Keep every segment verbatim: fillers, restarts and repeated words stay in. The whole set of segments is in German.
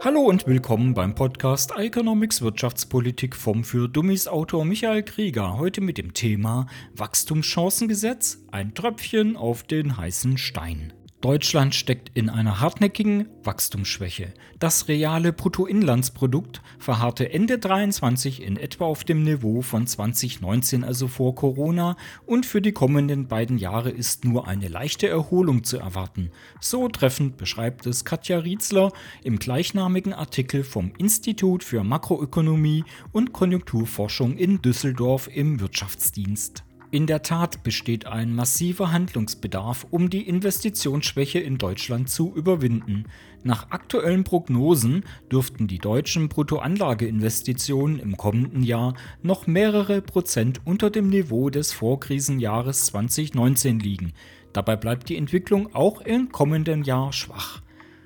Hallo und willkommen beim Podcast Economics Wirtschaftspolitik vom für Dummies Autor Michael Krieger. Heute mit dem Thema Wachstumschancengesetz, ein Tröpfchen auf den heißen Stein. Deutschland steckt in einer hartnäckigen Wachstumsschwäche. Das reale Bruttoinlandsprodukt verharrte Ende dreiundzwanzig in etwa auf dem Niveau von zwanzig neunzehn, also vor Corona, und für die kommenden beiden Jahre ist nur eine leichte Erholung zu erwarten. So treffend beschreibt es Katja Rietzler im gleichnamigen Artikel vom Institut für Makroökonomie und Konjunkturforschung in Düsseldorf im Wirtschaftsdienst. In der Tat besteht ein massiver Handlungsbedarf, um die Investitionsschwäche in Deutschland zu überwinden. Nach aktuellen Prognosen dürften die deutschen Bruttoanlageinvestitionen im kommenden Jahr noch mehrere Prozent unter dem Niveau des Vorkrisenjahres zwanzig neunzehn liegen. Dabei bleibt die Entwicklung auch im kommenden Jahr schwach.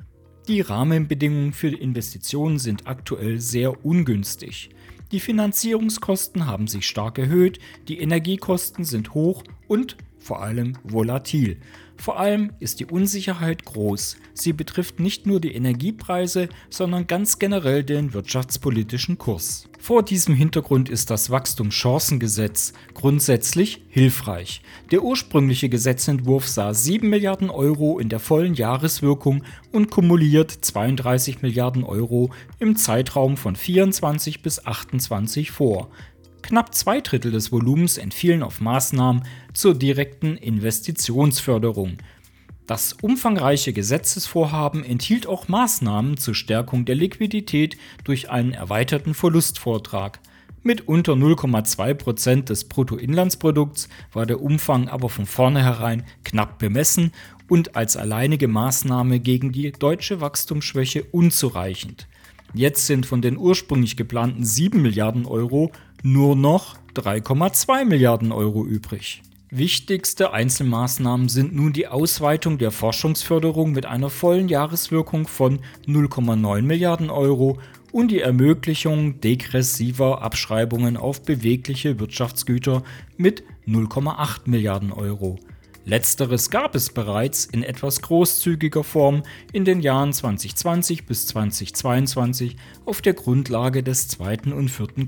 Die Rahmenbedingungen für Investitionen sind aktuell sehr ungünstig. Die Finanzierungskosten haben sich stark erhöht, die Energiekosten sind hoch und vor allem volatil. Vor allem ist die Unsicherheit groß. Sie betrifft nicht nur die Energiepreise, sondern ganz generell den wirtschaftspolitischen Kurs. Vor diesem Hintergrund ist das Wachstumschancengesetz grundsätzlich hilfreich. Der ursprüngliche Gesetzentwurf sah sieben Milliarden Euro in der vollen Jahreswirkung und kumuliert zweiunddreißig Milliarden Euro im Zeitraum von vierundzwanzig bis achtundzwanzig vor. Knapp zwei Drittel des Volumens entfielen auf Maßnahmen zur direkten Investitionsförderung. Das umfangreiche Gesetzesvorhaben enthielt auch Maßnahmen zur Stärkung der Liquidität durch einen erweiterten Verlustvortrag. Mit unter null Komma zwei Prozent des Bruttoinlandsprodukts war der Umfang aber von vornherein knapp bemessen und als alleinige Maßnahme gegen die deutsche Wachstumsschwäche unzureichend. Jetzt sind von den ursprünglich geplanten sieben Milliarden Euro nur noch drei Komma zwei Milliarden Euro übrig. Wichtigste Einzelmaßnahmen sind nun die Ausweitung der Forschungsförderung mit einer vollen Jahreswirkung von null Komma neun Milliarden Euro und die Ermöglichung degressiver Abschreibungen auf bewegliche Wirtschaftsgüter mit null Komma acht Milliarden Euro. Letzteres gab es bereits in etwas großzügiger Form in den Jahren zwanzig zwanzig bis zwanzig zweiundzwanzig auf der Grundlage des zweiten und vierten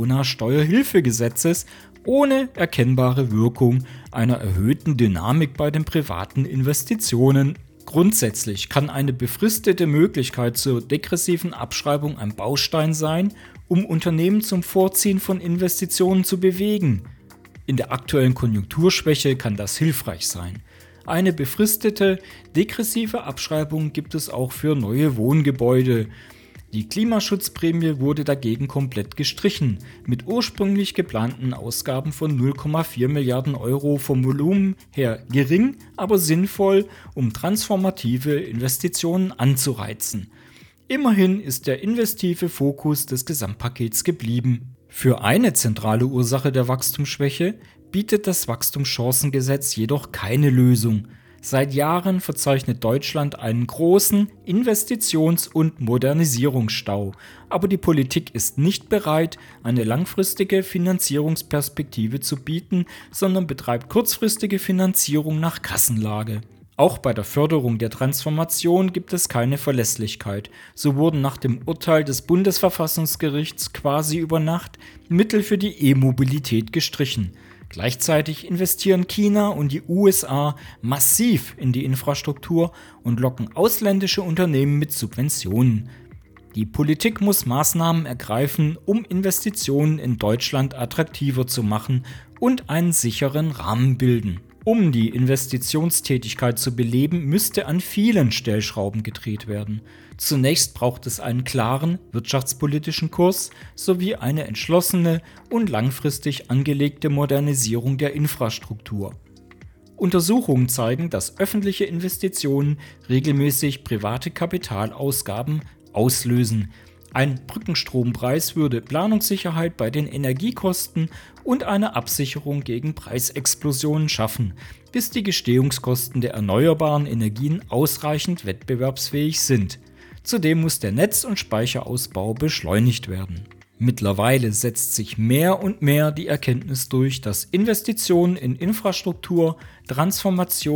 Corona-Steuerhilfegesetzes ohne erkennbare Wirkung einer erhöhten Dynamik bei den privaten Investitionen. Grundsätzlich kann eine befristete Möglichkeit zur degressiven Abschreibung ein Baustein sein, um Unternehmen zum Vorziehen von Investitionen zu bewegen. In der aktuellen Konjunkturschwäche kann das hilfreich sein. Eine befristete, degressive Abschreibung gibt es auch für neue Wohngebäude. Die Klimaschutzprämie wurde dagegen komplett gestrichen, mit ursprünglich geplanten Ausgaben von null Komma vier Milliarden Euro vom Volumen her gering, aber sinnvoll, um transformative Investitionen anzureizen. Immerhin ist der investive Fokus des Gesamtpakets geblieben. Für eine zentrale Ursache der Wachstumsschwäche bietet das Wachstumschancengesetz jedoch keine Lösung. Seit Jahren verzeichnet Deutschland einen großen Investitions- und Modernisierungsstau, aber die Politik ist nicht bereit, eine langfristige Finanzierungsperspektive zu bieten, sondern betreibt kurzfristige Finanzierung nach Kassenlage. Auch bei der Förderung der Transformation gibt es keine Verlässlichkeit. So wurden nach dem Urteil des Bundesverfassungsgerichts quasi über Nacht Mittel für die E-Mobilität gestrichen. Gleichzeitig investieren China und die U S A massiv in die Infrastruktur und locken ausländische Unternehmen mit Subventionen. Die Politik muss Maßnahmen ergreifen, um Investitionen in Deutschland attraktiver zu machen und einen sicheren Rahmen bilden. Um die Investitionstätigkeit zu beleben, müsste an vielen Stellschrauben gedreht werden. Zunächst braucht es einen klaren wirtschaftspolitischen Kurs sowie eine entschlossene und langfristig angelegte Modernisierung der Infrastruktur. Untersuchungen zeigen, dass öffentliche Investitionen regelmäßig private Kapitalausgaben auslösen. Ein Brückenstrompreis würde Planungssicherheit bei den Energiekosten und eine Absicherung gegen Preisexplosionen schaffen, bis die Gestehungskosten der erneuerbaren Energien ausreichend wettbewerbsfähig sind. Zudem muss der Netz- und Speicherausbau beschleunigt werden. Mittlerweile setzt sich mehr und mehr die Erkenntnis durch, dass Investitionen in Infrastruktur, Transformation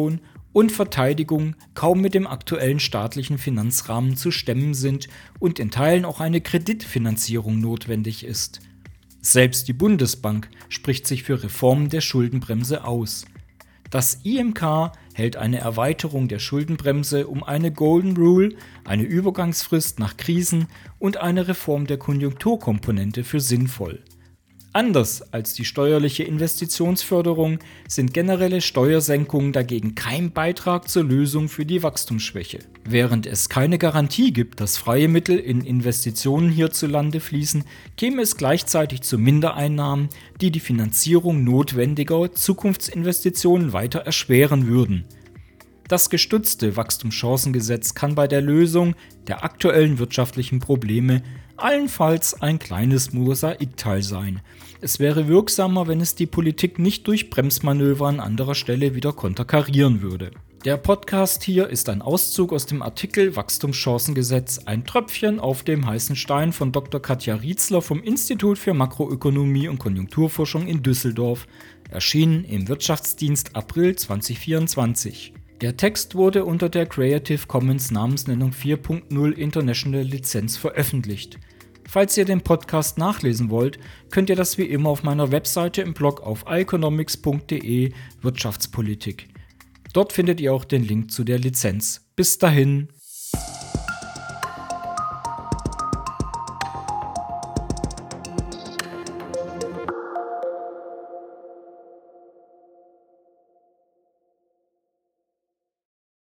und Verteidigung kaum mit dem aktuellen staatlichen Finanzrahmen zu stemmen sind und in Teilen auch eine Kreditfinanzierung notwendig ist. Selbst die Bundesbank spricht sich für Reformen der Schuldenbremse aus. Das I M K hält eine Erweiterung der Schuldenbremse um eine Golden Rule, eine Übergangsfrist nach Krisen und eine Reform der Konjunkturkomponente für sinnvoll. Anders als die steuerliche Investitionsförderung sind generelle Steuersenkungen dagegen kein Beitrag zur Lösung für die Wachstumsschwäche. Während es keine Garantie gibt, dass freie Mittel in Investitionen hierzulande fließen, käme es gleichzeitig zu Mindereinnahmen, die die Finanzierung notwendiger Zukunftsinvestitionen weiter erschweren würden. Das gestützte Wachstumschancengesetz kann bei der Lösung der aktuellen wirtschaftlichen Probleme allenfalls ein kleines Mosaikteil sein. Es wäre wirksamer, wenn es die Politik nicht durch Bremsmanöver an anderer Stelle wieder konterkarieren würde. Der Podcast hier ist ein Auszug aus dem Artikel Wachstumschancengesetz, ein Tröpfchen auf dem heißen Stein von Doktor Katja Rietzler vom Institut für Makroökonomie und Konjunkturforschung in Düsseldorf, erschienen im Wirtschaftsdienst April zweitausendvierundzwanzig. Der Text wurde unter der Creative Commons Namensnennung vier Punkt null International Lizenz veröffentlicht. Falls ihr den Podcast nachlesen wollt, könnt ihr das wie immer auf meiner Webseite im Blog auf economics punkt de Wirtschaftspolitik. Dort findet ihr auch den Link zu der Lizenz. Bis dahin.